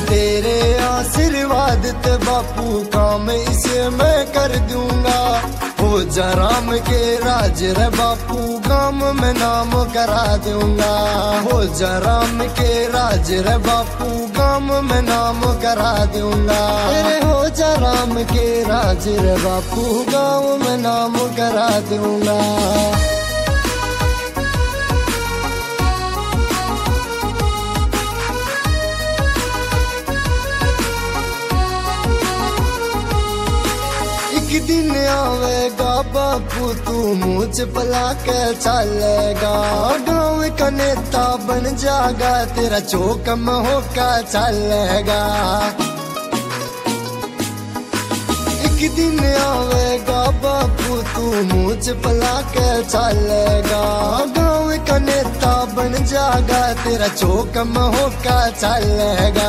तेरे आशीर्वाद ते बापू काम इसे मैं कर दूंगा। हो जा राम के राज रे बापू गाँव में नाम करा दूंगा। हो जा राम के राज रे बापू गाँव में नाम करा दूंगा। अरे हो जा राम के राज रे बापू गाँव में नाम करा दूंगा। एक दिन आवेगा बापू तू मुझ पला के चलेगा। गाँव का नेता बन जाएगा तेरा चौक में होकर चलेगा। एक दिन आवेगा बापू तू मुझ पला के चलेगा। गाँव का नेता बन जाएगा तेरा चौक में होकर चलेगा।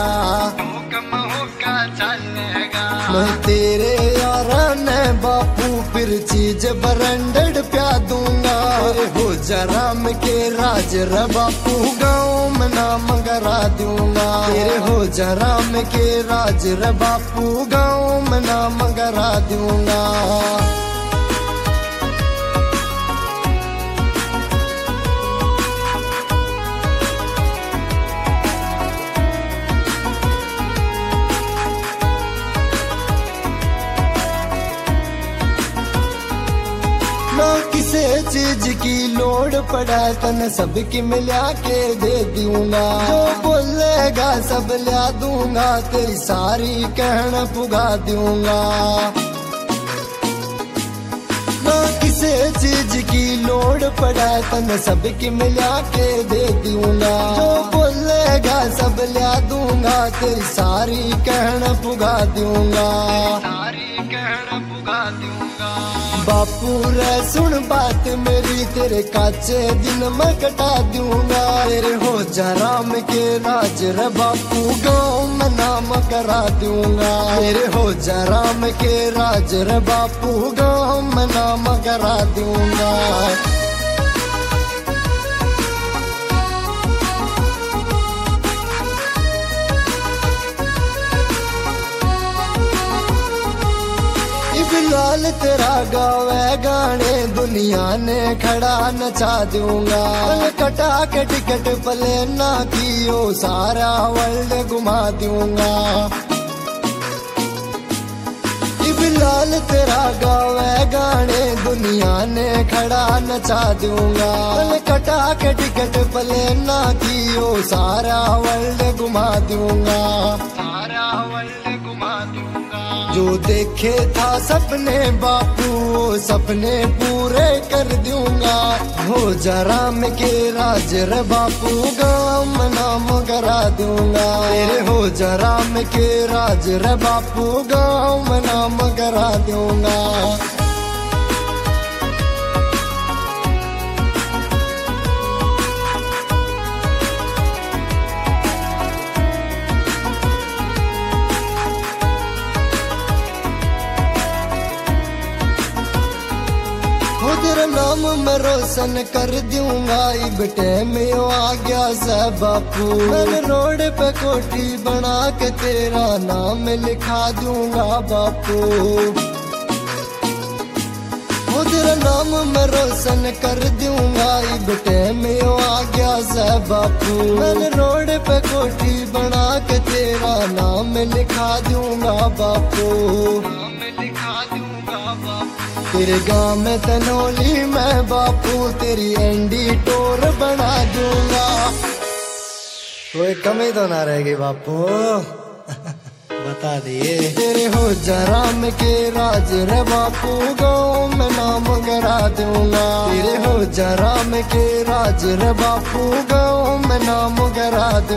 मैं तेरे यारा ने बापू फिर चीज ब्रांडेड प्या दूंगा। अरे हो जा राम के राज रे बापू गाँव में नाम करा दूंगा। अरे हो जा राम के राज रे बापू गाँव में नाम करा दूंगा। ना किसी चीज की लोड पड़ा तन सबकी मिला के दे दूंगा। जो बोलेगा सब ला दूंगा तेरी सारी कहना पुगा दूंगा। ना किसी चीज की लोड पड़ा तन सबकी मिला के दे दूंगा। जो बोलेगा सब ला दूंगा तेरी सारी कहना पुगा दूंगा। बापू रे सुन बात मेरी तेरे काचे दिन मैं कटा दूंगा। तेरे हो जा राम के राज रे बापू गाँव में नाम करा दूंगा। तेरे हो जा राम के राज रे बापू गाँव में नाम करा दूंगा। लाल तेरा गावे गाने दुनिया ने खड़ा नचा दूंगा। कटा के टिकट प्लेना की ओ सारा वर्ल्ड घुमा दूंगा। लाल तेरा गावे गाने दुनिया ने खड़ा नचा दूंगा। कटा के टिकट प्लेना की ओ सारा वर्ल्ड घुमा दूंगा। जो देखे था सपने बापू सपने पूरे कर दूंगा। हो जा राम के राज रे बापू गाँव में नाम करा दूंगा। तेरे हो जा राम के राज रे बापू गाँव में नाम करा दूंगा। तेरा नाम मैं रोशन कर दूंगा। इबटे में आ गया से बापू मैंने रोड पे कोठी बना के तेरा नाम लिखा दूंगा बापू। तेरा नाम मैं रोशन कर दूंगा। इबटे में आ गया से बापू मैंने रोड पे कोठी बना के तेरा नाम लिखा दूंगा बापू। तेरे गाँव में तनोली में बापू तेरी एंडी टोर बना दूंगा। कोई कमी तो ना रहेगी बापू बता दिए। तेरे हो जा राम के राज रे बापू गाँव में नाम करा दूंगा। तेरे हो जा राम के राज रे बापू गाँव में नाम करा दूंगा।